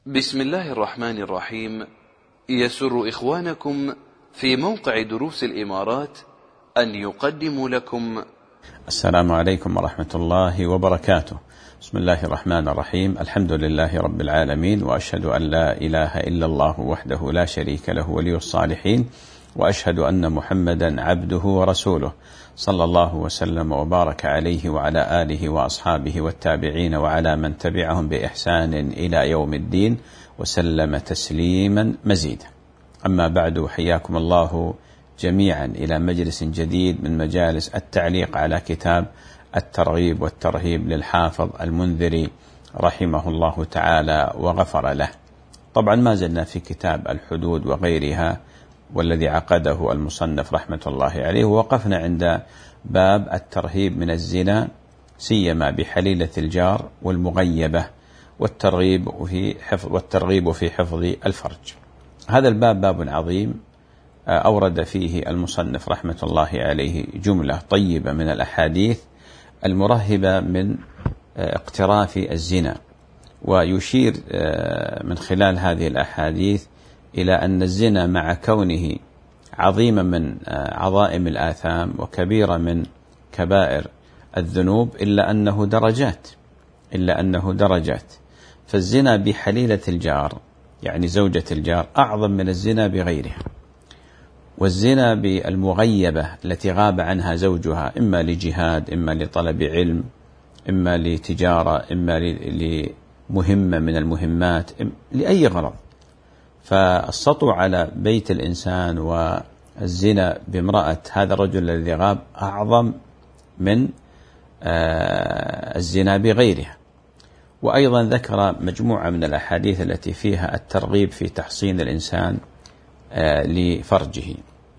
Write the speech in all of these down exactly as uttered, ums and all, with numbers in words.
بسم الله الرحمن الرحيم. يسر إخوانكم في موقع دروس الإمارات أن يقدموا لكم السلام عليكم ورحمة الله وبركاته. بسم الله الرحمن الرحيم. الحمد لله رب العالمين، وأشهد أن لا إله إلا الله وحده لا شريك له ولي الصالحين، وأشهد أن محمدا عبده ورسوله، صلى الله وسلم وبارك عليه وعلى آله وأصحابه والتابعين وعلى من تبعهم بإحسان إلى يوم الدين، وسلم تسليما مزيدا. أما بعد، حياكم الله جميعا إلى مجلس جديد من مجالس التعليق على كتاب الترغيب والترهيب للحافظ المنذري رحمه الله تعالى وغفر له. طبعا ما زلنا في كتاب الحدود وغيرها، والذي عقده المصنف رحمة الله عليه، ووقفنا عند باب الترهيب من الزنا، سيما بحليلة الجار والمغيبة، والترغيب في حفظ والترغيب في حفظ الفرج. هذا الباب باب عظيم، أورد فيه المصنف رحمة الله عليه جملة طيبة من الأحاديث المرهبة من اقتراف الزنا، ويشير من خلال هذه الأحاديث إلى أن الزنا مع كونه عظيما من عظائم الآثام وكبيرة من كبائر الذنوب، إلا أنه درجات إلا أنه درجات فالزنا بحليلة الجار، يعني زوجة الجار، أعظم من الزنا بغيرها. والزنا بالمغيبة التي غاب عنها زوجها، إما لجهاد، إما لطلب علم، إما لتجارة، إما لمهمة من المهمات، لأي غرض، فالسطو على بيت الإنسان والزنا بامرأة هذا الرجل الذي غاب أعظم من الزنا بغيرها. وأيضا ذكر مجموعة من الأحاديث التي فيها الترغيب في تحصين الإنسان لفرجه.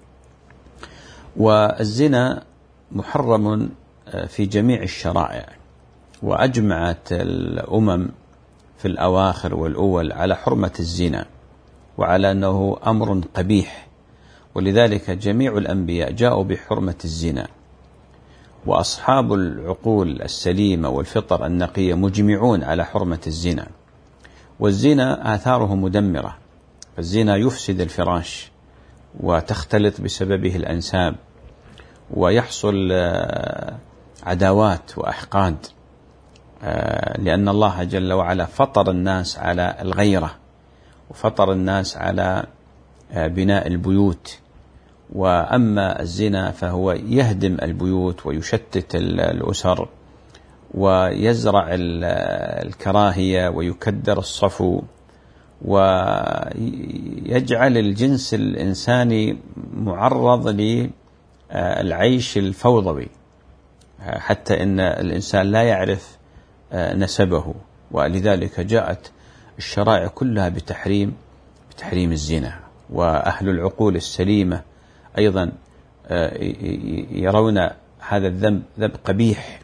والزنا محرم في جميع الشرائع، وأجمعت الأمم في الأواخر والأول على حرمة الزنا، وعلى أنه أمر قبيح، ولذلك جميع الأنبياء جاءوا بحرمة الزنا. وأصحاب العقول السليمة والفطر النقية مجمعون على حرمة الزنا. والزنا آثاره مدمرة، فالزنا يفسد الفراش، وتختلط بسببه الأنساب، ويحصل عداوات وأحقاد، لأن الله جل وعلا فطر الناس على الغيرة، وفطر الناس على بناء البيوت. وأما الزنا فهو يهدم البيوت ويشتت الأسر، ويزرع الكراهية ويكدر الصفو، ويجعل الجنس الإنساني معرض للعيش الفوضوي، حتى إن الإنسان لا يعرف نسبه. ولذلك جاءت الشرائع كلها بتحريم بتحريم الزنا. وأهل العقول السليمة أيضا يرون هذا الذنب ذنب قبيح،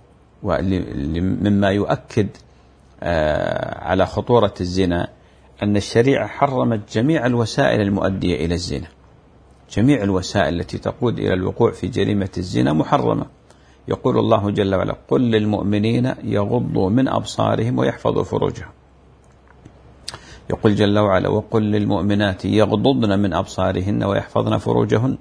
ومما يؤكد على خطورة الزنا أن الشريعة حرمت جميع الوسائل المؤدية إلى الزنا. جميع الوسائل التي تقود إلى الوقوع في جريمة الزنا محرمة. يقول الله جل وعلا: قل للمؤمنين يغضوا من أبصارهم ويحفظوا فروجهم. يقول جل وعلا: وقل للمؤمنات يغضضن من أبصارهن ويحفظن فروجهن.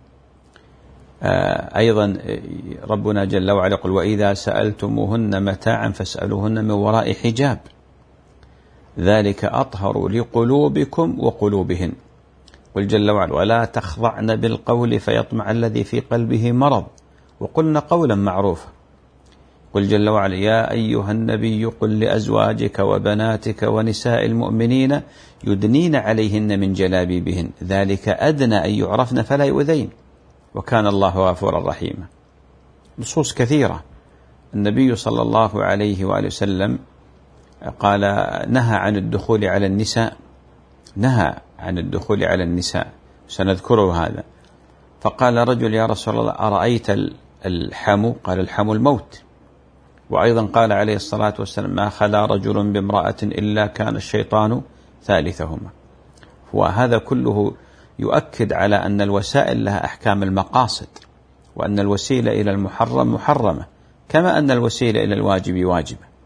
أيضا ربنا جل وعلا يقول: وإذا سألتموهن متاعا فاسألوهن من وراء حجاب ذلك أطهر لقلوبكم وقلوبهن. قل جل وعلا: ولا تخضعن بالقول فيطمع الذي في قلبه مرض وقلن قولا معروفا. قل جل وعلا: يا أيها النبي قل لأزواجك وبناتك ونساء المؤمنين يدنين عليهن من جلابيبهن ذلك أدنى أن يعرفن فلا يؤذين وكان الله غفورا رحيما. نصوص كثيرة. النبي صلى الله عليه وآله وسلم قال نهى عن الدخول على النساء نهى عن الدخول على النساء سنذكره هذا. فقال رجل: يا رسول الله، أرأيت الحمو؟ قال: الحمو الموت. وأيضا قال عليه الصلاة والسلام: ما خلا رجل بامرأة إلا كان الشيطان ثالثهما. وهذا كله يؤكد على أن الوسائل لها أحكام المقاصد، وأن الوسيلة إلى المحرم محرمة، كما أن الوسيلة إلى الواجب واجبة.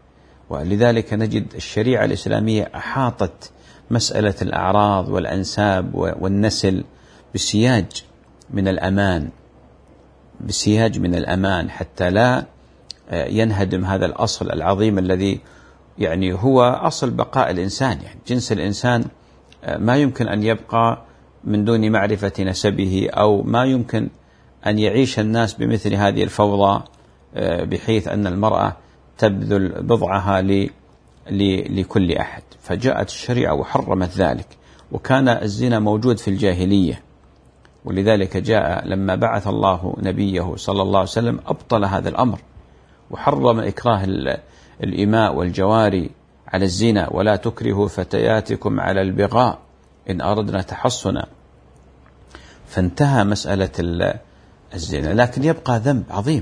ولذلك نجد الشريعة الإسلامية أحاطت مسألة الأعراض والأنساب والنسل بسياج من الأمان، بسياج من الأمان، حتى لا ينهدم هذا الأصل العظيم الذي يعني هو أصل بقاء الإنسان. يعني جنس الإنسان ما يمكن أن يبقى من دون معرفة نسبه، أو ما يمكن أن يعيش الناس بمثل هذه الفوضى بحيث أن المرأة تبذل بضعها لكل أحد. فجاءت الشريعة وحرمت ذلك، وكان الزنا موجود في الجاهلية، ولذلك جاء لما بعث الله نبيه صلى الله عليه وسلم أبطل هذا الأمر، وحرم إكراه الإماء والجواري على الزنا، ولا تكرهوا فتياتكم على البغاء إن أردنا تحصنا. فانتهى مسألة الزنا، لكن يبقى ذنب عظيم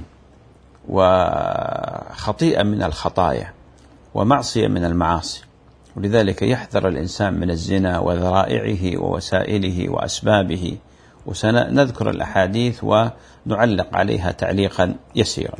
وخطيئة من الخطايا ومعصية من المعاصي، ولذلك يحذر الإنسان من الزنا وذرائعه ووسائله وأسبابه، وسنذكر الأحاديث ونعلق عليها تعليقا يسيرا.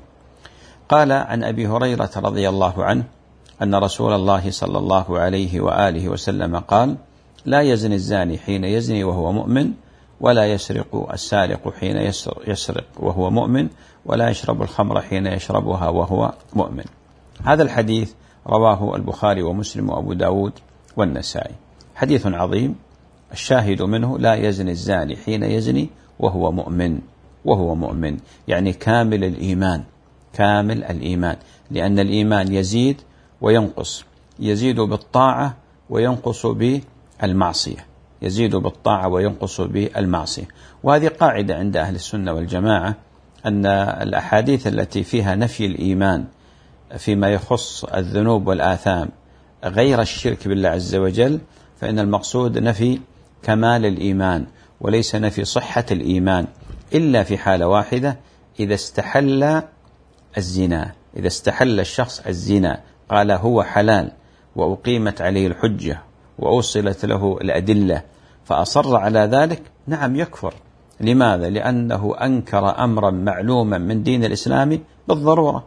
قال عن أبي هريرة رضي الله عنه أن رسول الله صلى الله عليه وآله وسلم قال: لا يزني الزاني حين يزني وهو مؤمن، ولا يسرق السارق حين يسرق وهو مؤمن، ولا يشرب الخمر حين يشربها وهو مؤمن. هذا الحديث رواه البخاري ومسلم وأبو داود والنسائي، حديث عظيم. الشاهد منه: لا يزني الزاني حين يزني وهو مؤمن، وهو مؤمن يعني كامل الإيمان، كامل الإيمان، لأن الإيمان يزيد وينقص، يزيد بالطاعة وينقص بالمعصية، يزيد بالطاعة وينقص بالمعصية. وهذه قاعدة عند أهل السنة والجماعة، أن الأحاديث التي فيها نفي الإيمان فيما يخص الذنوب والآثام غير الشرك بالله عز وجل، فإن المقصود نفي كمال الإيمان وليس نفي صحة الإيمان، إلا في حالة واحدة: إذا استحل الزنا، إذا استحل الشخص الزنا قال هو حلال وأقيمت عليه الحجة وأوصلت له الأدلة فأصر على ذلك، نعم يكفر. لماذا؟ لأنه أنكر أمرا معلوما من دين الإسلام بالضرورة.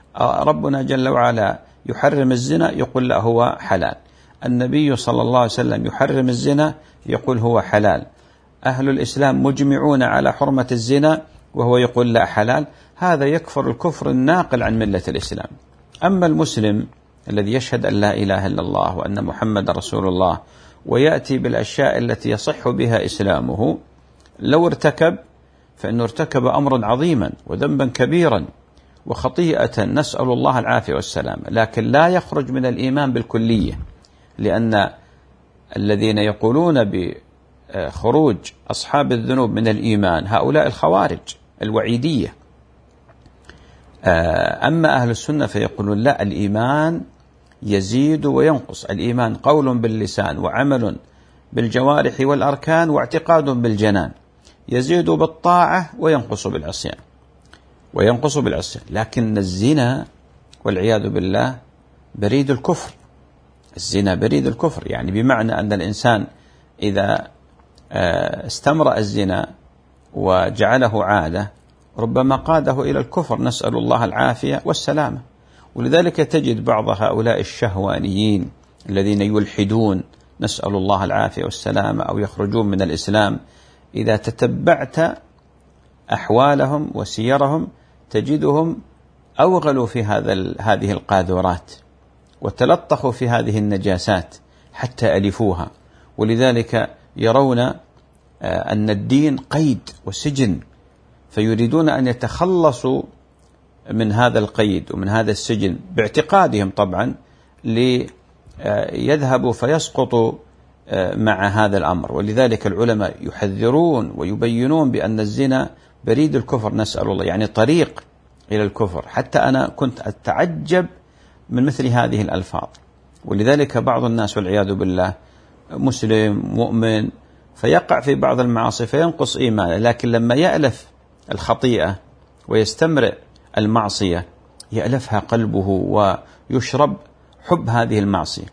ربنا جل وعلا يحرم الزنا، يقول لا هو حلال. النبي صلى الله عليه وسلم يحرم الزنا، يقول هو حلال. أهل الإسلام مجمعون على حرمة الزنا وهو يقول لا حلال. هذا يكفر الكفر الناقل عن ملة الإسلام. أما المسلم الذي يشهد أن لا إله إلا الله وأن محمد رسول الله ويأتي بالأشياء التي يصح بها إسلامه، لو ارتكب فإنه ارتكب أمرا عظيما وذنبا كبيرا وخطيئة، نسأل الله العافية والسلام، لكن لا يخرج من الإيمان بالكلية، لأن الذين يقولون بخروج أصحاب الذنوب من الإيمان هؤلاء الخوارج الوعيدية. أما أهل السنة فيقولون لا، الإيمان يزيد وينقص. الإيمان قول باللسان وعمل بالجوارح والأركان واعتقاد بالجنان، يزيد بالطاعة وينقص بالعصيان، وينقص بالعصيان. لكن الزنا والعياذ بالله بريد الكفر، الزنا بريد الكفر، يعني بمعنى أن الإنسان إذا استمرأ الزنا وجعله عادة ربما قاده إلى الكفر، نسأل الله العافية والسلامة. ولذلك تجد بعض هؤلاء الشهوانيين الذين يلحدون، نسأل الله العافية والسلامة، أو يخرجون من الإسلام، إذا تتبعت أحوالهم وسيرهم تجدهم أوغلوا في هذا هذه القاذورات وتلطخوا في هذه النجاسات حتى ألفوها. ولذلك يرون أن الدين قيد وسجن، فيريدون أن يتخلصوا من هذا القيد ومن هذا السجن باعتقادهم طبعا، ليذهبوا فيسقطوا مع هذا الأمر. ولذلك العلماء يحذرون ويبينون بأن الزنا بريد الكفر، نسأل الله، يعني طريق إلى الكفر. حتى أنا كنت أتعجب من مثل هذه الألفاظ. ولذلك بعض الناس والعياذ بالله مسلم مؤمن فيقع في بعض المعاصي فينقص إيمانه، لكن لما يألف الخطيئة ويستمرئ المعصية يألفها قلبه ويشرب حب هذه المعصية،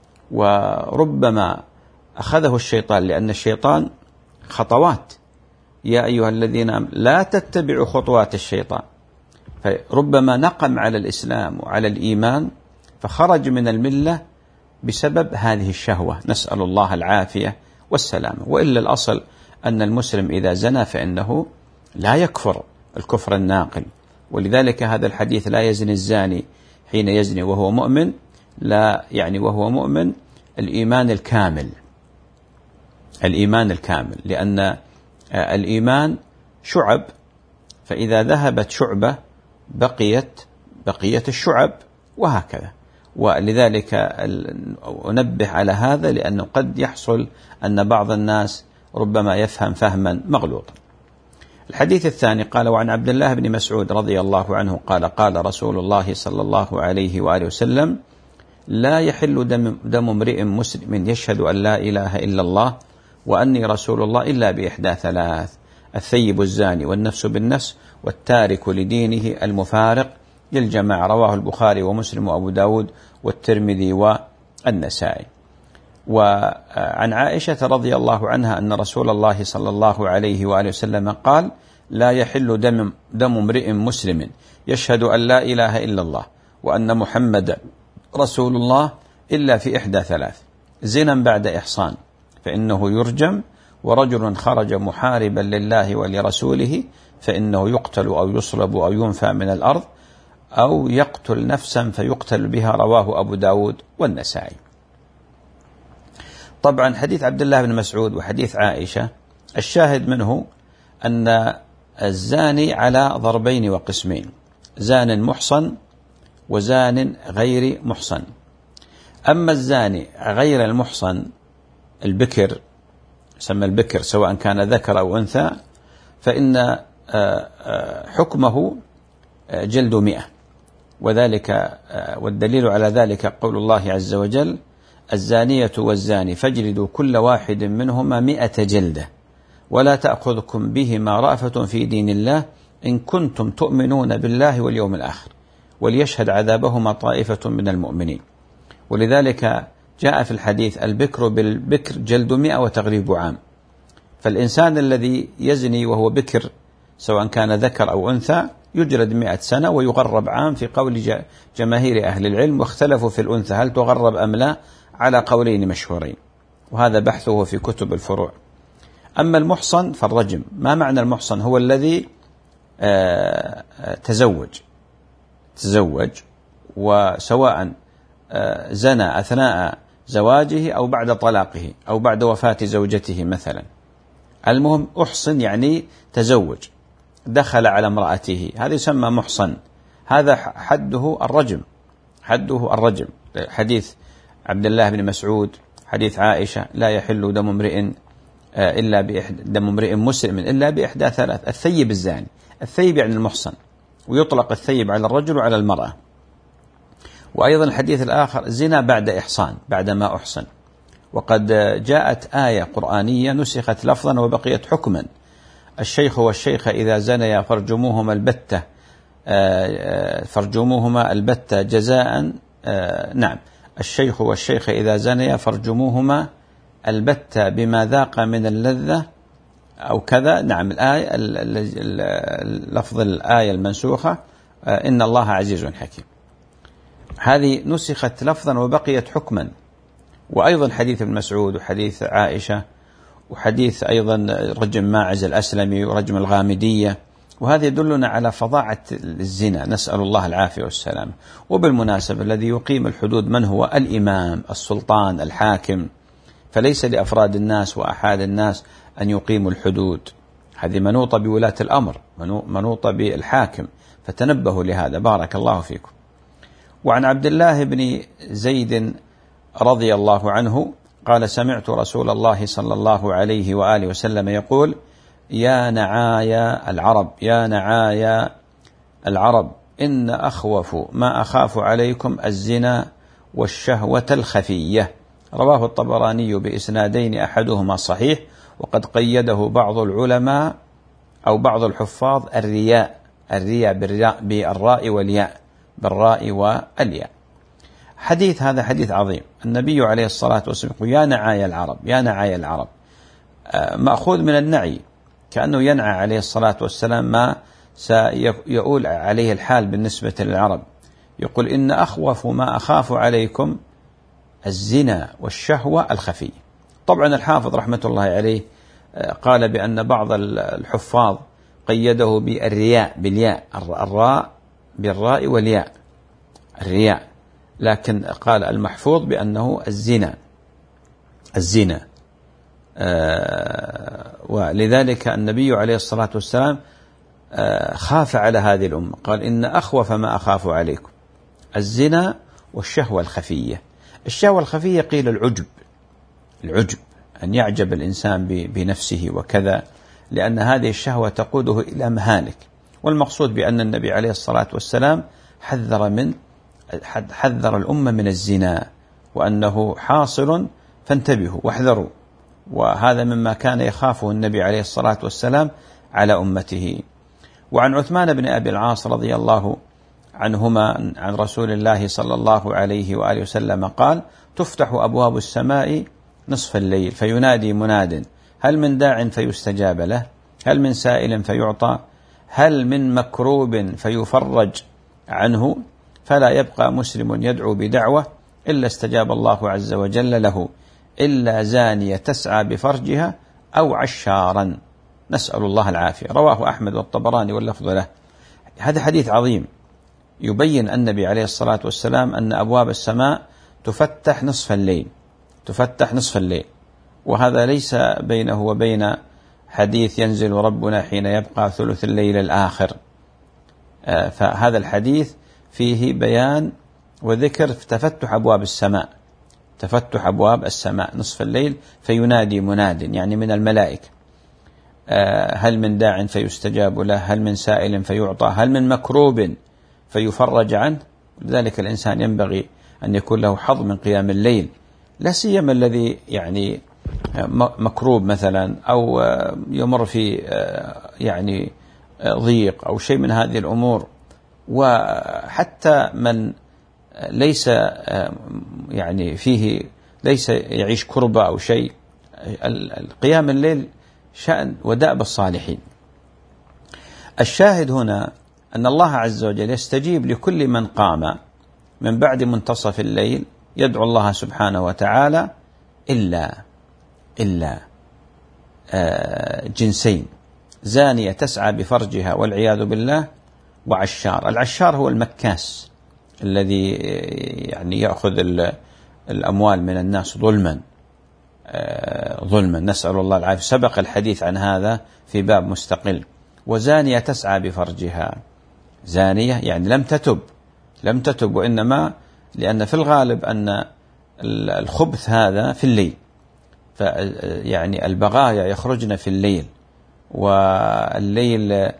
وربما أخذه الشيطان، لأن الشيطان خطوات، يا أيها الذين لا تتبعوا خطوات الشيطان، فربما نقم على الإسلام وعلى الإيمان فخرج من الملة بسبب هذه الشهوة، نسأل الله العافية والسلامة. وإلا الأصل أن المسلم إذا زنى فإنه لا يكفر الكفر الناقل، ولذلك هذا الحديث لا يزني الزاني حين يزني وهو مؤمن، لا يعني وهو مؤمن الإيمان الكامل، الإيمان الكامل، لأن الإيمان شعب، فإذا ذهبت شعبة بقيت بقية الشعب وهكذا. ولذلك أنبه على هذا، لأنه قد يحصل أن بعض الناس ربما يفهم فهما مغلوطا. الحديث الثاني قال: وعن عبد الله بن مسعود رضي الله عنه قال: قال رسول الله صلى الله عليه وآله وسلم: لا يحل دم, دم امرئ مسلم يشهد أن لا إله إلا الله وأني رسول الله إلا بإحدى ثلاث: الثيب الزاني والنفس بالنفس والتارك لدينه المفارق للجماعة. رواه البخاري ومسلم وأبو داود والترمذي والنسائي. وعن عائشة رضي الله عنها أن رسول الله صلى الله عليه وآله وسلم قال: لا يحل دم, دم امرئ مسلم يشهد أن لا إله إلا الله وأن محمد رسول الله إلا في إحدى ثلاث: زنا بعد إحصان فإنه يرجم، ورجل خرج محاربا لله ولرسوله فإنه يقتل أو يصلب أو ينفى من الأرض، أو يقتل نفسا فيقتل بها. رواه أبو داود والنسائي. طبعا حديث عبد الله بن مسعود وحديث عائشة الشاهد منه أن الزاني على ضربين وقسمين: زان محصن وزان غير محصن. أما الزاني غير المحصن البكر، سمى البكر سواء كان ذكر أو أنثى، فإن حكمه جلد مئة، وذلك والدليل على ذلك قول الله عز وجل: الزانية والزاني فاجلدوا كل واحد منهما مئة جلدة ولا تأخذكم بهما رأفة في دين الله إن كنتم تؤمنون بالله واليوم الآخر وليشهد عذابهما طائفة من المؤمنين. ولذلك جاء في الحديث: البكر بالبكر جلد مئة وتغريب عام. فالإنسان الذي يزني وهو بكر سواء كان ذكر أو أنثى يجلد مئة سنة ويغرب عام في قول جماهير أهل العلم، واختلفوا في الأنثى هل تغرب أم لا على قولين مشهورين، وهذا بحثه في كتب الفروع. أما المحصن فالرجم. ما معنى المحصن؟ هو الذي آه تزوج تزوج وسواء آه زنى أثناء زواجه أو بعد طلاقه أو بعد وفاة زوجته مثلا. المهم أحصن يعني تزوج، دخل على امرأته، هذا يسمى محصن، هذا حده الرجم، حده الرجم. حديث عبد الله بن مسعود، حديث عائشة: لا يحل دم امرئ إلا بإحدى دم امرئ مسلم إلا بإحدى ثلاث: الثيب الزاني. الثيب يعني المحصن، ويطلق الثيب على الرجل وعلى المرأة. وأيضا الحديث الآخر: زنا بعد إحصان، بعد ما أحصن. وقد جاءت آية قرآنية نسخت لفظا وبقيت حكما: الشيخ والشيخة إذا زنيا فارجموهما البتة فارجموهما البتة جزاء نعم الشيخ والشيخة إذا زنيا فارجموهما البتة بما ذاق من اللذة أو كذا. نعم الآية، لفظ الآية المنسوخة: إن الله عزيز حكيم. هذه نسخت لفظا وبقيت حكما. وأيضا حديث ابن مسعود وحديث عائشة وحديث أيضا رجم ماعز الأسلمي ورجم الغامدية، وهذا يدلنا على فظاعة الزنا، نسأل الله العافية والسلام. وبالمناسبة الذي يقيم الحدود من هو؟ الإمام، السلطان، الحاكم، فليس لأفراد الناس وأحاد الناس أن يقيموا الحدود، هذه منوطة بولاة الأمر، منوطة بالحاكم، فتنبهوا لهذا. بارك الله فيكم. وعن عبد الله بن زيد رضي الله عنه قال: سمعت رسول الله صلى الله عليه وآله وسلم يقول: يا نعايا العرب يا نعايا العرب إن أخوف ما أخاف عليكم الزنا والشهوة الخفية. رواه الطبراني بإسنادين أحدهما صحيح، وقد قيده بعض العلماء أو بعض الحفاظ الرياء، الرياء بالراء والياء، بالراء والياء. حديث هذا حديث عظيم. النبي عليه الصلاة والسلام يقول: يا نعايا العرب يا نعايا العرب، مأخوذ من النعي، كأنه ينعى عليه الصلاة والسلام ما سيؤول عليه الحال بالنسبة للعرب. يقول إن أخوف ما أخاف عليكم الزنا والشهوة الخفية. طبعا الحافظ رحمة الله عليه قال بأن بعض الحفاظ قيده بالرياء بالياء، الراء بالراء والياء الرياء، لكن قال المحفوظ بأنه الزنا الزنا آه ولذلك النبي عليه الصلاة والسلام آه خاف على هذه الأمة، قال إن أخوف ما أخاف عليكم الزنا والشهوة الخفية. الشهوة الخفية قيل العجب، العجب أن يعجب الإنسان بنفسه وكذا، لأن هذه الشهوة تقوده إلى مهالك. والمقصود بأن النبي عليه الصلاة والسلام حذر من حذر الأمة من الزنا وأنه حاصل فانتبهوا واحذروا، وهذا مما كان يخافه النبي عليه الصلاة والسلام على أمته. وعن عثمان بن أبي العاص رضي الله عنهما عن رسول الله صلى الله عليه وآله وسلم قال: تفتح أبواب السماء نصف الليل فينادي مناد هل من داع فيستجاب له، هل من سائل فيعطى، هل من مكروب فيفرج عنه، فلا يبقى مسلم يدعو بدعوة إلا استجاب الله عز وجل له، إلا زانية تسعى بفرجها أو عشارا، نسأل الله العافية. رواه أحمد والطبراني واللفظ له. هذا حديث عظيم يبين النبي عليه الصلاة والسلام أن أبواب السماء تفتح نصف الليل، تفتح نصف الليل، وهذا ليس بينه وبين حديث ينزل ربنا حين يبقى ثلث الليل الآخر. فهذا الحديث فيه بيان وذكر تفتح أبواب السماء، تفتح أبواب السماء نصف الليل فينادي مناد يعني من الملائكة هل من داع فيستجاب له، هل من سائل فيعطى، هل من مكروب فيفرج عنه. لذلك الإنسان ينبغي أن يكون له حظ من قيام الليل، لا سيما الذي يعني مكروب مثلا أو يمر في يعني ضيق أو شيء من هذه الأمور، وحتى من ليس يعني فيه ليس يعيش كربة أو شيء، القيام الليل شأن ودأب الصالحين. الشاهد هنا أن الله عز وجل يستجيب لكل من قام من بعد منتصف الليل يدعو الله سبحانه وتعالى إلا إلا جنسين: زانية تسعى بفرجها والعياذ بالله، وعشار. العشار هو المكاس الذي يعني يأخذ الأموال من الناس ظلما ظلما، نسأل الله العافية. سبق الحديث عن هذا في باب مستقل. وزانية تسعى بفرجها، زانية يعني لم تتب لم تتب وإنما لأن في الغالب أن الخبث هذا في الليل، يعني البغايا يخرجن في الليل، والليل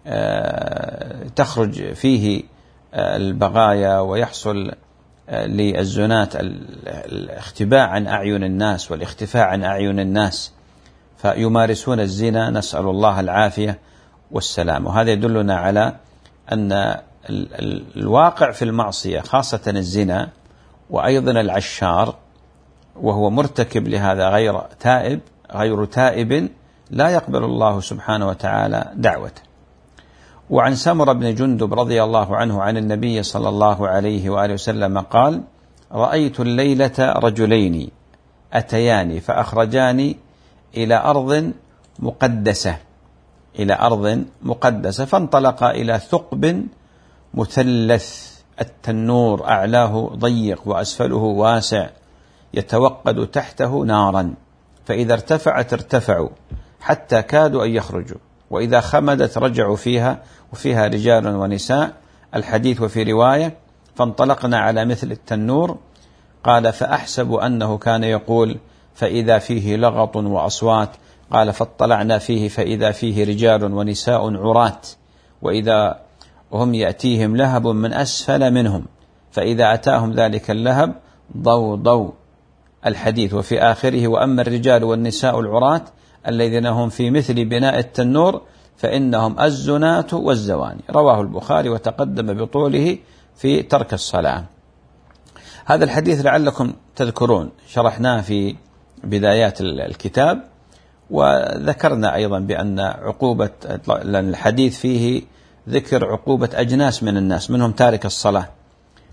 تخرج فيه البغايا ويحصل للزنات الاختباء عن أعين الناس والاختفاء عن أعين الناس، فيمارسون الزنا، نسأل الله العافية والسلام. وهذا يدلنا على أن الواقع في المعصية خاصة الزنا وأيضا العشار وهو مرتكب لهذا غير تائب غير تائب لا يقبل الله سبحانه وتعالى دعوته. وعن سمرة بن جندب رضي الله عنه عن النبي صلى الله عليه وآله وسلم قال: رأيت الليلة رجلين أتياني فأخرجاني إلى أرض مقدسة إلى أرض مقدسة فانطلقا إلى ثقب مثلث التنور أعلاه ضيق وأسفله واسع يتوقد تحته نارا، فإذا ارتفعت ارتفعوا حتى كادوا أن يخرجوا، وإذا خمدت رجعوا فيها وفيها رجال ونساء. الحديث وفي رواية: فانطلقنا على مثل التنور. قال: فأحسب أنه كان يقول: فإذا فيه لغط وأصوات. قال: فاطلعنا فيه فإذا فيه رجال ونساء عرات، وإذا هم يأتيهم لهب من أسفل منهم، فإذا أتاهم ذلك اللهب ضو ضو. الحديث وفي آخره: وأما الرجال والنساء العرات الذين هم في مثل بناء التنور فإنهم الزنات والزواني. رواه البخاري وتقدم بطوله في ترك الصلاة. هذا الحديث لعلكم تذكرون شرحناه في بدايات الكتاب، وذكرنا أيضا بأن عقوبة الحديث فيه ذكر عقوبة أجناس من الناس، منهم تارك الصلاة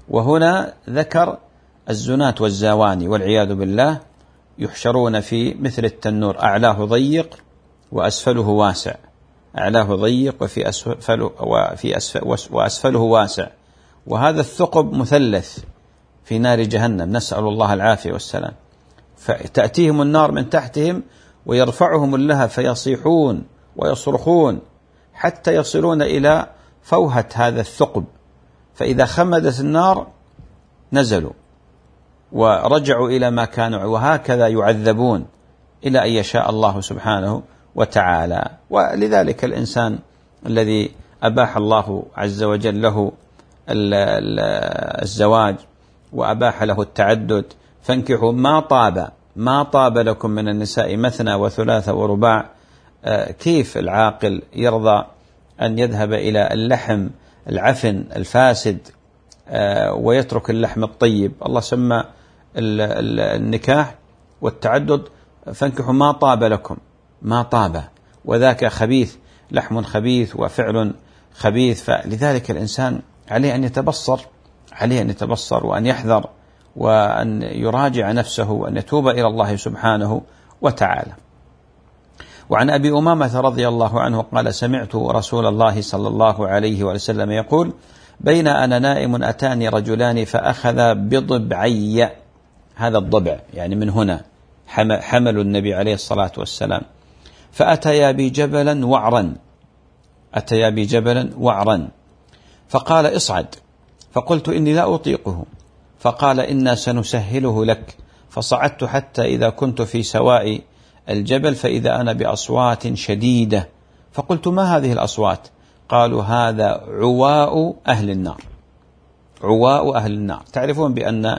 وهنا ذكر الزناة والزواني والعياذ بالله يحشرون في مثل التنور، أعلاه ضيق وأسفله واسع، أعلاه ضيق وفي أسفله, وفي أسفل وأسفله واسع، وهذا الثقب مثلث في نار جهنم، نسأل الله العافية والسلام. فتأتيهم النار من تحتهم ويرفعهم اللهب فيصيحون ويصرخون حتى يصلون إلى فوهة هذا الثقب، فإذا خمدت النار نزلوا ورجعوا إلى ما كانوا، وهكذا يعذبون إلى أن يشاء الله سبحانه وتعالى. ولذلك الإنسان الذي أباح الله عز وجل له الزواج وأباح له التعدد، فانكحوا ما طاب ما طاب لكم من النساء مثنى وثلاث ورباع، كيف العاقل يرضى أن يذهب إلى اللحم العفن الفاسد ويترك اللحم الطيب؟ الله سمى النكاح والتعدد فانكحوا ما طاب لكم، ما طاب، وذاك خبيث، لحم خبيث وفعل خبيث. فلذلك الإنسان عليه أن يتبصر، عليه أن يتبصر وأن يحذر وأن يراجع نفسه وأن يتوب إلى الله سبحانه وتعالى. وعن أبي أمامة رضي الله عنه قال: سمعت رسول الله صلى الله عليه وسلم يقول: بين أنا نائم أتاني رجلان فأخذ بضبعي، هذا الضبع يعني من هنا حمل النبي عليه الصلاة والسلام، فأتيا بي جبلا وعرا، أتيا بي جبلا وعرا فقال: اصعد، فقلت: إني لا أطيقه، فقال: إنا سنسهله لك، فصعدت حتى إذا كنت في سواء الجبل فإذا أنا بأصوات شديدة، فقلت: ما هذه الأصوات؟ قالوا: هذا عواء أهل النار، عواء أهل النار. تعرفون بأن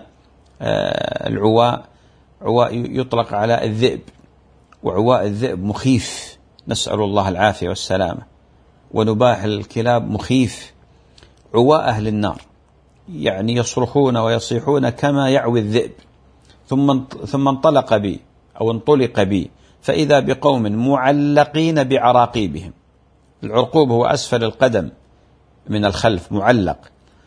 العواء عواء يطلق على الذئب، وعواء الذئب مخيف، نسأل الله العافية والسلامة، ونباح الكلاب مخيف. عواء أهل النار يعني يصرخون ويصيحون كما يعوي الذئب. ثم ثم انطلق بي أو انطلق بي فإذا بقوم معلقين بعراقيبهم، العرقوب هو أسفل القدم من الخلف، معلق،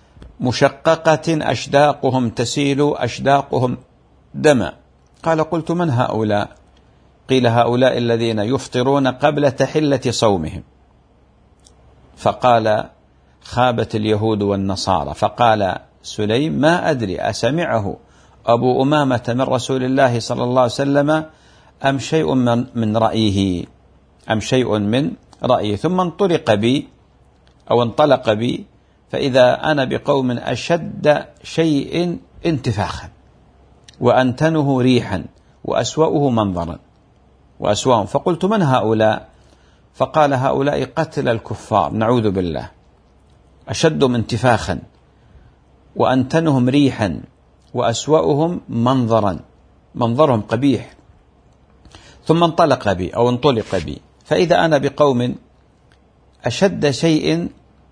مشققة أشداقهم تسيل أشداقهم دما. قال: قلت: من هؤلاء؟ قيل: هؤلاء الذين يفطرون قبل تحلة صومهم. فقال: خابت اليهود والنصارى. فقال سليم: ما أدري أسمعه أبو أمامة من رسول الله صلى الله عليه وسلم أم شيء من, من رأيه أم شيء من رأيه. ثم انطلق بي أو انطلق بي فإذا أنا بقوم أشد شيء انتفاخا وأنتنه ريحا وأسوأه منظرا وأسوأهم. فقلت: من هؤلاء؟ فقال: هؤلاء قتل الكفار، نعوذ بالله، أشدهم انتفاخا وأنتنهم ريحا وأسوأهم منظرا، منظرهم قبيح. ثم انطلق بي أو انطلق بي فإذا أنا بقوم أشد شيء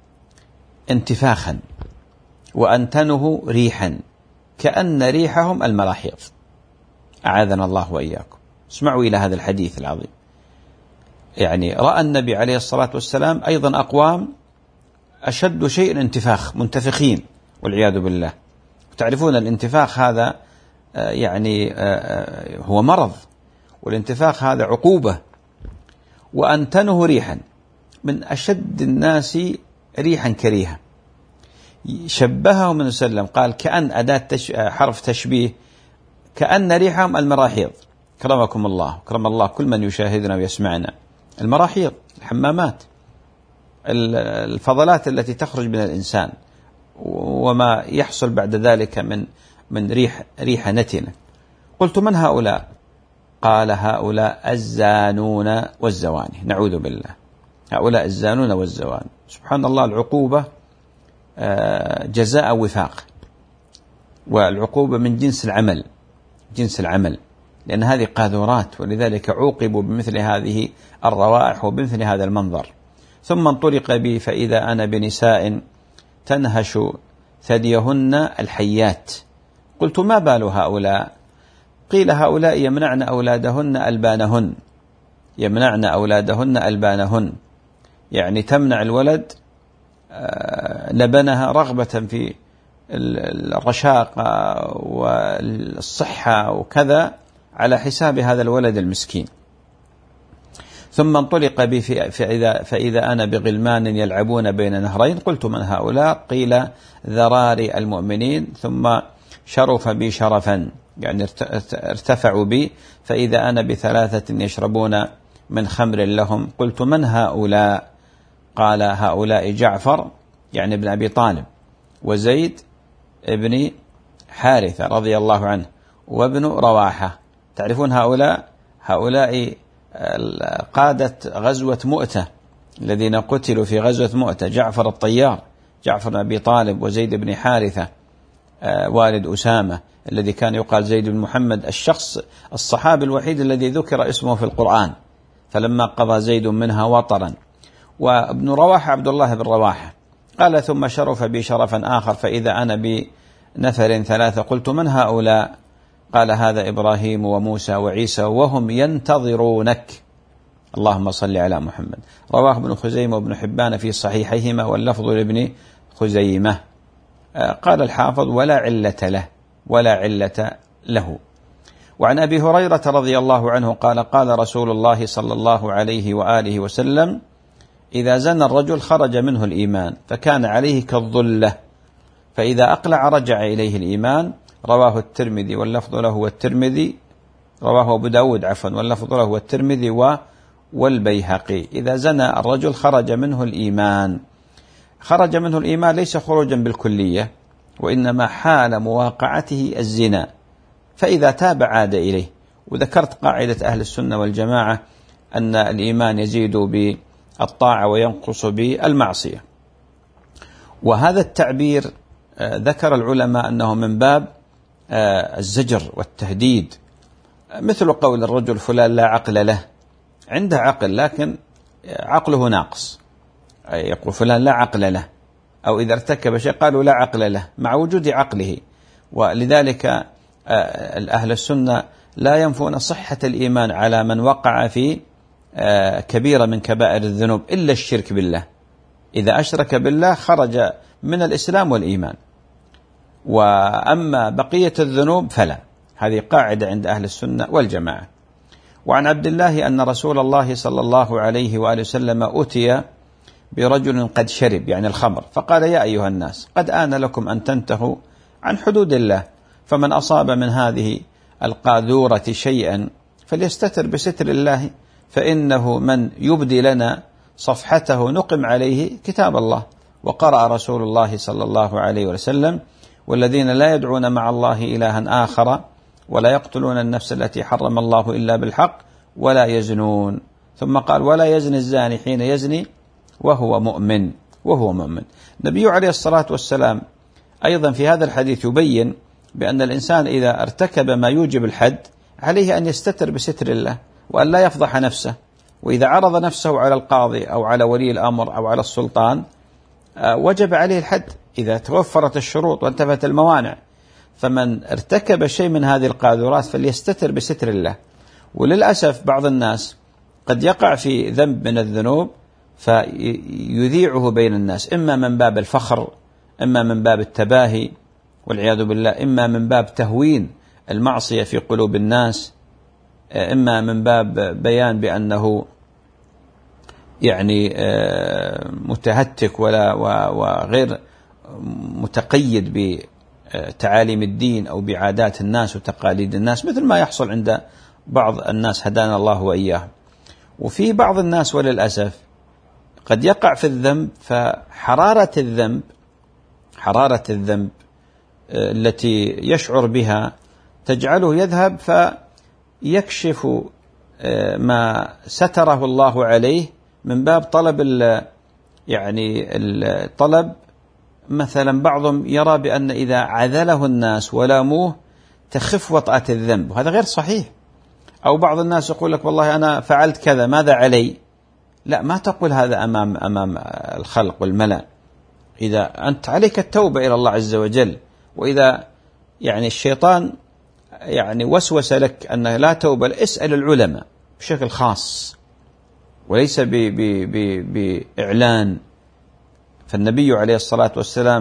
انتفاخا وأنتنه ريحا كأن ريحهم المراحيض، أعاذنا الله وإياكم. اسمعوا إلى هذا الحديث العظيم. يعني رأى النبي عليه الصلاة والسلام أيضا أقوام أشد شيء انتفاخ، منتفخين والعياذ بالله. تعرفون الانتفاخ هذا يعني هو مرض، والانتفاخ هذا عقوبة. وأنتنه ريحا، من أشد الناس ريحا كريهة. شبهه من وسلم، قال: كأن أداة تش... حرف تشبيه، كأن ريحهم المراحيض. كرمكم الله، كرم الله كل من يشاهدنا ويسمعنا. المراحيض، الحمامات، الفضلات التي تخرج من الإنسان وما يحصل بعد ذلك من من ريح ريح نتنة. قلت: من هؤلاء؟ قال: هؤلاء الزانون والزواني، نعوذ بالله، هؤلاء الزانون والزواني. سبحان الله، العقوبة جزاء وفاق، والعقوبة من جنس العمل، جنس العمل، لأن هذه قاذورات، ولذلك عوقبوا بمثل هذه الروائح وبمثل هذا المنظر. ثم انطلق بي فإذا أنا بنساء تنهش ثديهن الحيات. قلت: ما بال هؤلاء؟ قيل: هؤلاء يمنعن أولادهن ألبانهن، يمنعن أولادهن ألبانهن، يعني تمنع الولد لبنها رغبة في الرشاقة والصحة وكذا على حساب هذا الولد المسكين. ثم انطلق بي فإذا, فإذا أنا بغلمان يلعبون بين نهرين، قلت من هؤلاء؟ قيل ذراري المؤمنين. ثم شرف بي شرفا، يعني ارتفعوا بي، فإذا أنا بثلاثة يشربون من خمر لهم، قلت من هؤلاء؟ قال هؤلاء جعفر يعني ابن أبي طالب، وزيد ابن حارثة رضي الله عنه، وابن رواحة. تعرفون هؤلاء؟ هؤلاء قادة غزوة مؤتة، الذين قتلوا في غزوة مؤتة، جعفر الطيار، جعفر بن أبي طالب، وزيد بن حارثة والد أسامة الذي كان يقال زيد بن محمد، الشخص الصحابي الوحيد الذي ذكر اسمه في القرآن، فلما قضى زيد منها وطرا. وابن رواحة عبد الله بن رواحة. قال ثم شرف بي شرفا آخر، فإذا أنا بنفر ثلاثة، قلت من هؤلاء؟ قال هذا إبراهيم وموسى وعيسى وهم ينتظرونك. اللهم صل على محمد. رواه ابن خزيمة وابن حبان في صحيحيهما، واللفظ لابن خزيمة. قال الحافظ ولا علة له، ولا علة له. وعن أبي هريرة رضي الله عنه قال قال رسول الله صلى الله عليه وآله وسلم إذا زنى الرجل خرج منه الإيمان، فكان عليه كالظلة، فإذا أقلع رجع إليه الإيمان. رواه الترمذي واللفظ له والترمذي، رواه أبو داود عفوا واللفظ له والترمذي والبيهقي. إذا زنى الرجل خرج منه الإيمان. خرج منه الإيمان ليس خروجا بالكلية، وإنما حال مواقعته الزنا، فإذا تاب عاد إليه. وذكرت قاعدة أهل السنة والجماعة أن الإيمان يزيد بالطاعة وينقص بالمعصية. وهذا التعبير ذكر العلماء أنه من باب الزجر والتهديد، مثل قول الرجل فلان لا عقل له، عنده عقل لكن عقله ناقص، يقول فلان لا عقل له، أو إذا ارتكب شيء قالوا لا عقل له مع وجود عقله. ولذلك أهل السنة لا ينفون صحة الإيمان على من وقع في كبيرة من كبائر الذنوب إلا الشرك بالله. إذا أشرك بالله خرج من الإسلام والإيمان، وأما بقية الذنوب فلا. هذه قاعدة عند أهل السنة والجماعة. وعن عبد الله أن رسول الله صلى الله عليه وآله وسلم أتي برجل قد شرب يعني الخمر، فقال يا أيها الناس قد آن لكم أن تنتهوا عن حدود الله، فمن أصاب من هذه القاذورة شيئا فليستتر بستر الله، فإنه من يبدي لنا صفحته نقم عليه كتاب الله. وقرأ رسول الله صلى الله عليه وسلم والذين لا يدعون مع الله إلها آخر ولا يقتلون النفس التي حرم الله إلا بالحق ولا يزنون. ثم قال ولا يزني الزاني حين يزني وهو مؤمن وهو مؤمن. النبي عليه الصلاة والسلام أيضا في هذا الحديث يبين بأن الإنسان إذا ارتكب ما يوجب الحد عليه أن يستتر بستر الله وأن لا يفضح نفسه، وإذا عرض نفسه على القاضي أو على ولي الأمر أو على السلطان وجب عليه الحد إذا توفرت الشروط وانتفت الموانع. فمن ارتكب شيء من هذه القاذورات فليستتر بستر الله. وللأسف بعض الناس قد يقع في ذنب من الذنوب فيذيعه بين الناس، إما من باب الفخر، إما من باب التباهي والعياذ بالله، إما من باب تهوين المعصية في قلوب الناس، إما من باب بيان بأنه يعني متهتك ولا وغير متقيد بتعاليم الدين أو بعادات الناس وتقاليد الناس، مثل ما يحصل عند بعض الناس هدانا الله وإياهم. وفي بعض الناس وللأسف قد يقع في الذنب، فحرارة الذنب حرارة الذنب التي يشعر بها تجعله يذهب فيكشف ما ستره الله عليه من باب طلب يعني الطلب. مثلا بعضهم يرى بأن إذا عذله الناس ولاموه تخف وطأة الذنب، وهذا غير صحيح. أو بعض الناس يقول لك والله أنا فعلت كذا ماذا علي؟ لا، ما تقول هذا أمام أمام الخلق والملأ. إذا أنت عليك التوبة إلى الله عز وجل، وإذا يعني الشيطان يعني وسوس لك أن لا توبة، اسأل العلماء بشكل خاص وليس بإعلان. فالنبي عليه الصلاة والسلام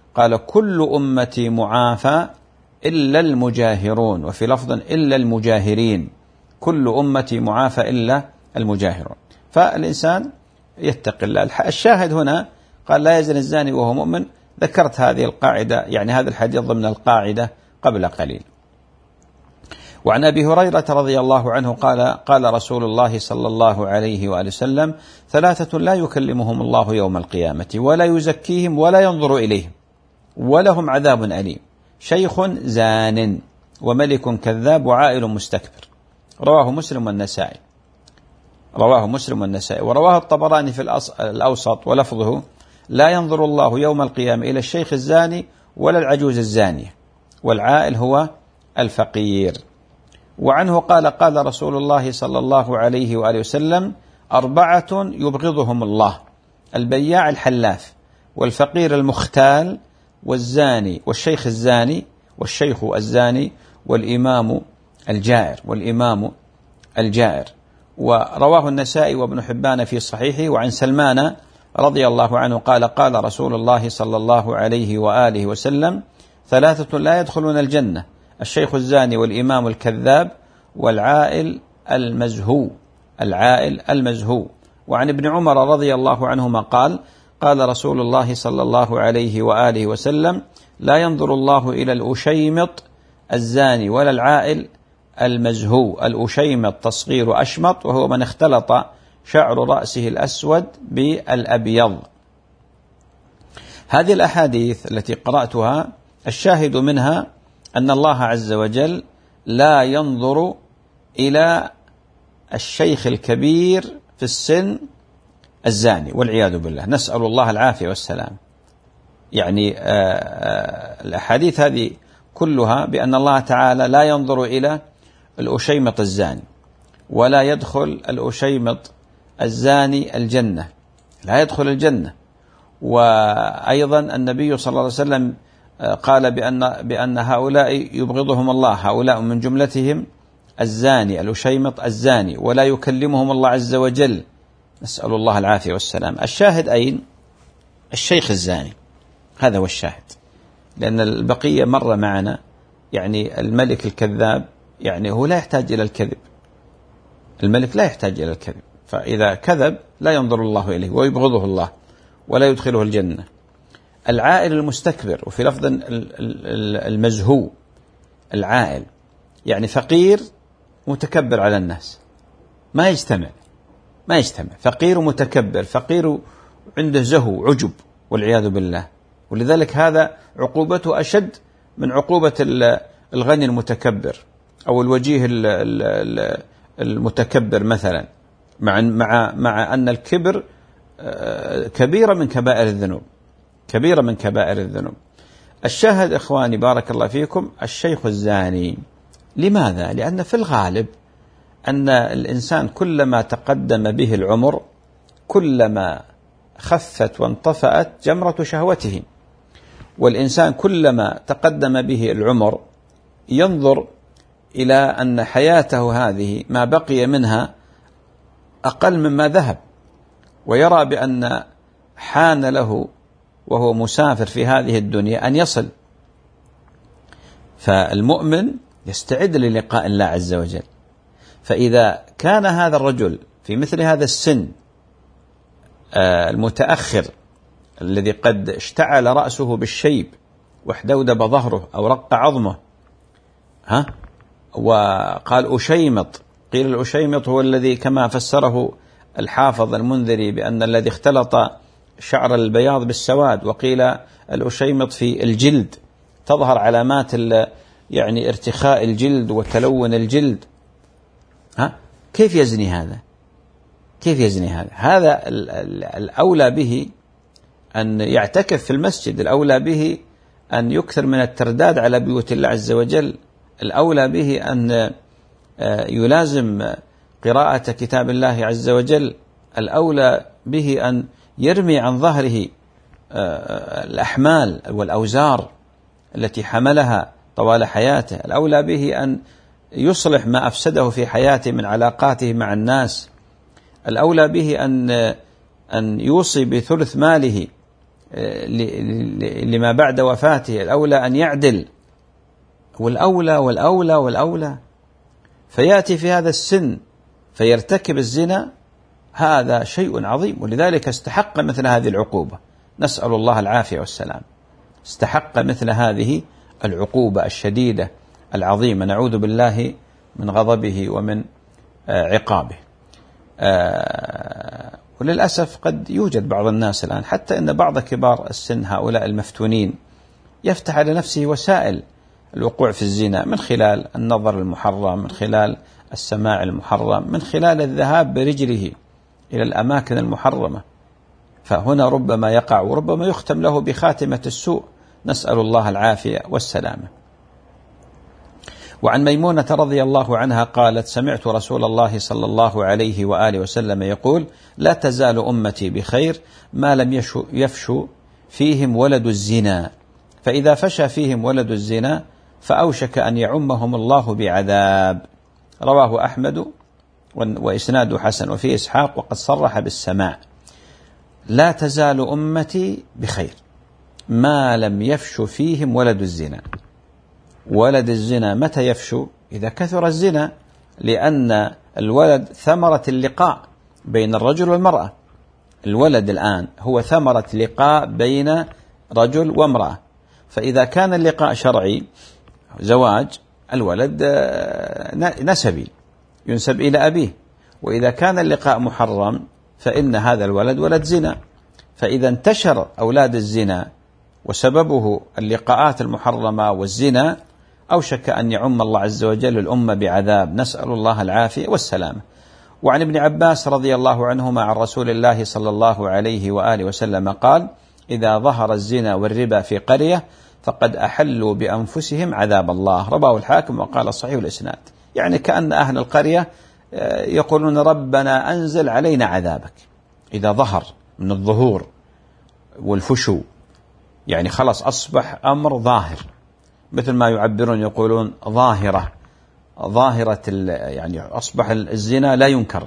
قال كل أمتي معافى إلا المجاهرون، وفي لفظ إلا المجاهرين، كل أمتي معافى إلا المجاهرون. فالإنسان يتقي الله. الشاهد هنا قال لا يزني الزاني وهو مؤمن. ذكرت هذه القاعدة، يعني هذا الحديث ضمن القاعدة قبل قليل. وعن أبي هريرة رضي الله عنه قال قال رسول الله صلى الله عليه وآله وسلم ثلاثة لا يكلمهم الله يوم القيامة ولا يزكيهم ولا ينظر إليهم ولهم عذاب أليم، شيخ زان وملك كذاب وعائل مستكبر. رواه مسلم والنسائي. رواه مسلم والنسائي ورواه الطبراني في الأوسط ولفظه لا ينظر الله يوم القيامة إلى الشيخ الزاني ولا العجوز الزانية، والعائل هو الفقير. وعنه قال قال رسول الله صلى الله عليه وآله وسلم أربعة يبغضهم الله: البياع الحلاف، والفقير المختال، والزاني والشيخ الزاني والشيخ الزاني والإمام الجائر والإمام الجائر. ورواه النسائي وابن حبان في صحيحه. وعن سلمان رضي الله عنه قال قال رسول الله صلى الله عليه وآله وسلم ثلاثة لا يدخلون الجنة: الشيخ الزاني والإمام الكذاب والعائل المزهو العائل المزهو. وعن ابن عمر رضي الله عنهما قال قال رسول الله صلى الله عليه وآله وسلم لا ينظر الله إلى الأشيمط الزاني ولا العائل المزهو. الأشيمط تصغير أشمط، وهو من اختلط شعر رأسه الأسود بالأبيض. هذه الأحاديث التي قرأتها الشاهد منها أن الله عز وجل لا ينظر إلى الشيخ الكبير في السن الزاني والعياذ بالله، نسأل الله العافية والسلام. يعني الأحاديث هذه كلها بأن الله تعالى لا ينظر إلى الأشيمط الزاني، ولا يدخل الأشيمط الزاني الجنة، لا يدخل الجنة. وأيضا النبي صلى الله عليه وسلم قال بأن, بأن هؤلاء يبغضهم الله، هؤلاء من جملتهم الزاني الأشيمط الزاني، ولا يكلمهم الله عز وجل، نسأل الله العافية والسلام. الشاهد أين؟ الشيخ الزاني، هذا هو الشاهد. لأن البقية مر معنا، يعني الملك الكذاب يعني هو لا يحتاج إلى الكذب، الملك لا يحتاج إلى الكذب، فإذا كذب لا ينظر الله إليه ويبغضه الله ولا يدخله الجنة. العائل المستكبر، وفي لفظ المزهو العائل، يعني فقير متكبر على الناس، ما يجتمع ما يجتمع فقير ومتكبر، فقير عنده زهو عجب والعياذ بالله. ولذلك هذا عقوبته أشد من عقوبة الغني المتكبر أو الوجيه المتكبر مثلا، مع مع مع أن الكبر كبيرة من كبائر الذنوب، كبيرة من كبائر الذنوب. الشاهد إخواني بارك الله فيكم الشيخ الزاني. لماذا؟ لأن في الغالب أن الإنسان كلما تقدم به العمر كلما خفت وانطفأت جمرة شهوته، والإنسان كلما تقدم به العمر ينظر إلى أن حياته هذه ما بقي منها أقل مما ذهب، ويرى بأن حان له وهو مسافر في هذه الدنيا أن يصل. فالمؤمن يستعد للقاء الله عز وجل. فإذا كان هذا الرجل في مثل هذا السن المتأخر الذي قد اشتعل رأسه بالشيب واحدودب ظهره أو رق عظمه، ها وقال أشيمط، قيل الأشيمط هو الذي كما فسره الحافظ المنذري بأن الذي اختلط شعر البياض بالسواد، وقيل الأشيمط في الجلد، تظهر علامات يعني ارتخاء الجلد وتلون الجلد. ها كيف يزني هذا؟ كيف يزني هذا؟ هذا الأولى به أن يعتكف في المسجد، الأولى به أن يكثر من الترداد على بيوت الله عز وجل، الأولى به أن يلازم قراءة كتاب الله عز وجل، الأولى به أن يرمي عن ظهره الأحمال والأوزار التي حملها طوال حياته، الأولى به أن يصلح ما أفسده في حياته من علاقاته مع الناس، الأولى به أن أن يوصي بثلث ماله لما بعد وفاته، الأولى أن يعدل، والأولى والأولى والأولى، فيأتي في هذا السن فيرتكب الزنا، هذا شيء عظيم، ولذلك استحق مثل هذه العقوبة. نسأل الله العافية والسلام. استحق مثل هذه العقوبة الشديدة العظيمة، نعوذ بالله من غضبه ومن عقابه. وللأسف قد يوجد بعض الناس الآن، حتى إن بعض كبار السن هؤلاء المفتونين يفتح على نفسه وسائل الوقوع في الزنا، من خلال النظر المحرم، من خلال السماع المحرم، من خلال الذهاب برجله إلى الأماكن المحرمة، فهنا ربما يقع وربما يختم له بخاتمة السوء، نسأل الله العافية والسلامة. وعن ميمونة رضي الله عنها قالت: سمعت رسول الله صلى الله عليه وآله وسلم يقول: لا تزال أمتي بخير ما لم يفشو فيهم ولد الزنا، فإذا فشى فيهم ولد الزنا فأوشك أن يعمهم الله بعذاب. رواه أحمد وإسناد حسن، وفي إسحاق وقد صرح بالسماع. لا تزال أمتي بخير ما لم يفشو فيهم ولد الزنا. ولد الزنا متى يفشو؟ إذا كثر الزنا، لأن الولد ثمرة اللقاء بين الرجل والمرأة. الولد الآن هو ثمرة لقاء بين رجل وامرأة، فإذا كان اللقاء شرعي زواج، الولد نسبي ينسب إلى أبيه، وإذا كان اللقاء محرم فإن هذا الولد ولد زنا. فإذا انتشر أولاد الزنا وسببه اللقاءات المحرمة والزنا، أوشك أن يعم الله عز وجل الأمة بعذاب، نسأل الله العافية والسلامة. وعن ابن عباس رضي الله عنهما عن رسول الله صلى الله عليه وآله وسلم قال: إذا ظهر الزنا والربا في قرية فقد أحلوا بأنفسهم عذاب الله. رواه الحاكم وقال صحيح الإسناد. يعني كأن أهل القرية يقولون: ربنا أنزل علينا عذابك. إذا ظهر من الظهور والفشو، يعني خلاص أصبح أمر ظاهر، مثل ما يعبرون يقولون ظاهرة ظاهرة يعني أصبح الزنا لا ينكر.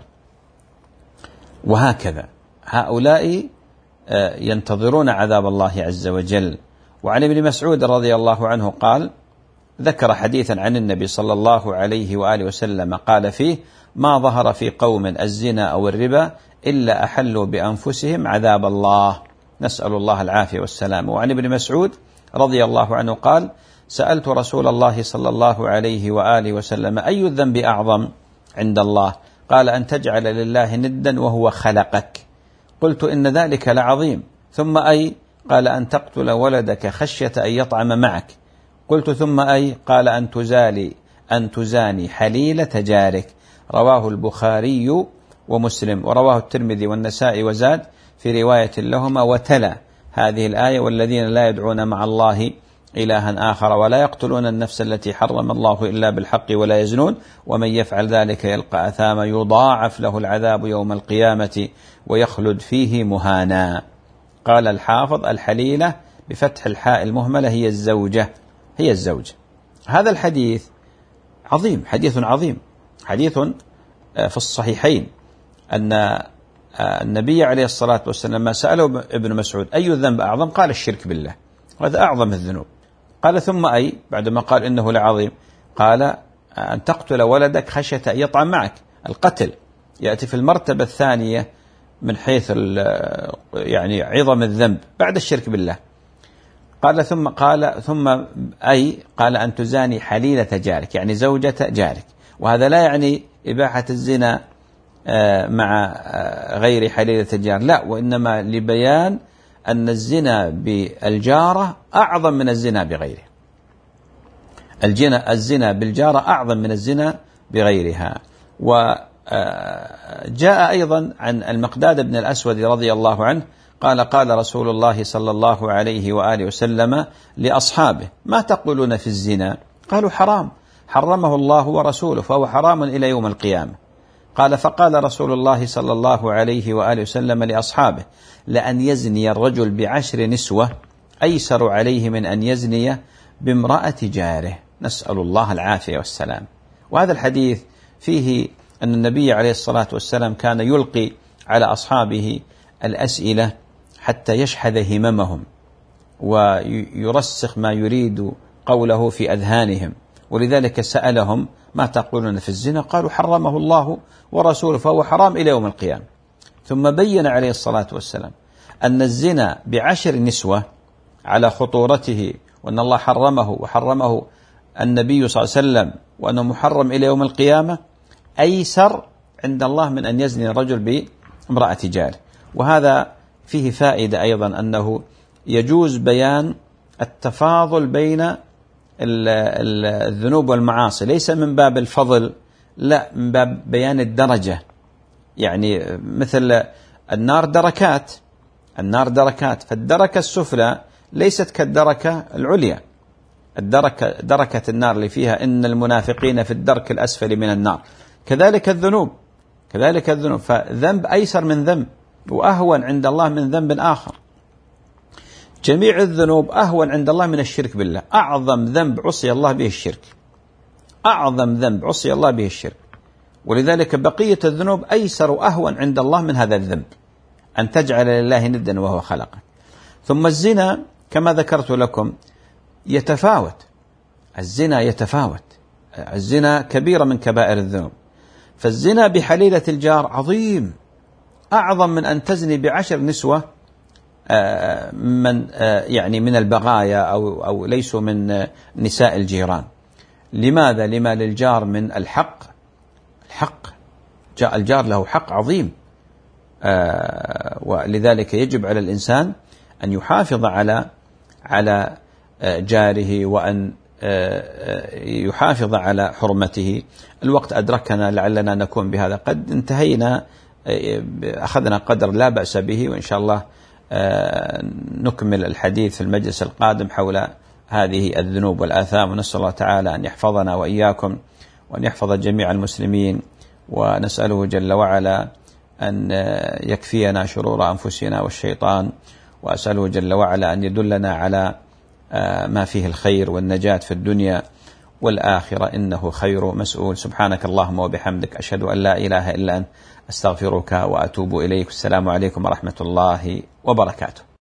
وهكذا هؤلاء ينتظرون عذاب الله عز وجل. وعن ابن مسعود رضي الله عنه قال: ذكر حديثا عن النبي صلى الله عليه وآله وسلم قال فيه: ما ظهر في قوم الزنا أو الربا إلا أحلوا بأنفسهم عذاب الله، نسأل الله العافية والسلام. وعن ابن مسعود رضي الله عنه قال: سألت رسول الله صلى الله عليه وآله وسلم: أي الذنب أعظم عند الله؟ قال: أن تجعل لله ندا وهو خلقك. قلت: إن ذلك لعظيم. ثم أي؟ قال: أن تقتل ولدك خشية أن يطعم معك. قلت: ثم أي؟ قال: أن تزالي أن تزاني حليلة جارك. رواه البخاري ومسلم، ورواه الترمذي والنسائي وزاد في رواية لهما وتلا هذه الآية: والذين لا يدعون مع الله إلها آخر ولا يقتلون النفس التي حرم الله إلا بالحق ولا يزنون ومن يفعل ذلك يلقى أثاما يضاعف له العذاب يوم القيامة ويخلد فيه مهانا. قال الحافظ: الحليلة بفتح الحاء المهملة هي الزوجة، هي الزوجة. هذا الحديث عظيم، حديث عظيم، حديث في الصحيحين أن النبي عليه الصلاة والسلام لما سأله ابن مسعود: أي الذنب أعظم؟ قال: الشرك بالله، وهذا أعظم الذنوب. قال: ثم أي؟ بعدما قال إنه لعظيم، قال: أن تقتل ولدك خشية أن يطعم معك. القتل يأتي في المرتبة الثانية من حيث يعني عظم الذنب بعد الشرك بالله. قال: ثم قال ثم أي؟ قال: أن تزاني حليلة جارك، يعني زوجة جارك. وهذا لا يعني إباحة الزنا مع غير حليلة الجار، لا، وإنما لبيان أن الزنا بالجارة أعظم من الزنا بغيره. الجنا الزنا بالجارة أعظم من الزنا بغيرها. وجاء أيضا عن المقداد بن الأسود رضي الله عنه قال: قال رسول الله صلى الله عليه وآله وسلم لأصحابه: ما تقولون في الزنا؟ قالوا: حرام، حرمه الله ورسوله فهو حرام إلى يوم القيامة. قال: فقال رسول الله صلى الله عليه وآله وسلم لأصحابه: لأن يزني الرجل بعشر نسوة أيسر عليه من أن يزني بامرأة جاره، نسأل الله العافية والسلام. وهذا الحديث فيه أن النبي عليه الصلاة والسلام كان يلقي على أصحابه الأسئلة حتى يشحذ هممهم ويرسخ ما يريد قوله في أذهانهم. ولذلك سألهم: ما تقولون في الزنا؟ قالوا: حرمه الله ورسوله فهو حرام إلى يوم القيامة. ثم بين عليه الصلاة والسلام أن الزنا بعشر نسوة على خطورته، وأن الله حرمه وحرمه النبي صلى الله عليه وسلم، وأنه محرم إلى يوم القيامة، أيسر عند الله من أن يزني الرجل بامرأة جاره. وهذا فيه فائدة أيضا، أنه يجوز بيان التفاضل بين الذنوب والمعاصي، ليس من باب الفضل، لا، من باب بيان الدرجة. يعني مثل النار دركات، النار دركات، فالدركة السفلى ليست كالدركة العليا. الدركة دركة النار اللي فيها إن المنافقين في الدرك الأسفل من النار. كذلك الذنوب، كذلك الذنوب، فذنب أيسر من ذنب وأهون عند الله من ذنب آخر. جميع الذنوب أهون عند الله من الشرك بالله. أعظم ذنب عصي الله به الشرك، أعظم ذنب عصي الله به الشرك. ولذلك بقية الذنوب أيسر وأهون عند الله من هذا الذنب، أن تجعل لله ندا وهو خلقه. ثم الزنا كما ذكرت لكم يتفاوت، الزنا يتفاوت، الزنا كبيرة من كبائر الذنوب. فالزنا بحليلة الجار عظيم، أعظم من أن تزني بعشر نسوة من يعني من البغايا أو أو ليسوا من نساء الجيران. لماذا؟ لما للجار من الحق، الحق جاء الجار له حق عظيم، ولذلك يجب على الإنسان أن يحافظ على على جاره، وأن يحافظ على حرمته. الوقت أدركنا، لعلنا نكون بهذا قد انتهينا، أخذنا قدر لا بأس به، وإن شاء الله نكمل الحديث في المجلس القادم حول هذه الذنوب والآثام. ونسأل الله تعالى أن يحفظنا وإياكم، وأن يحفظ جميع المسلمين، ونسأله جل وعلا أن يكفينا شرور أنفسنا والشيطان، وأسأله جل وعلا أن يدلنا على ما فيه الخير والنجاة في الدنيا والآخرة، إنه خير مسؤول. سبحانك اللهم وبحمدك، أشهد أن لا إله إلا أنت، أستغفرك وأتوب إليك. السلام عليكم ورحمة الله وبركاته.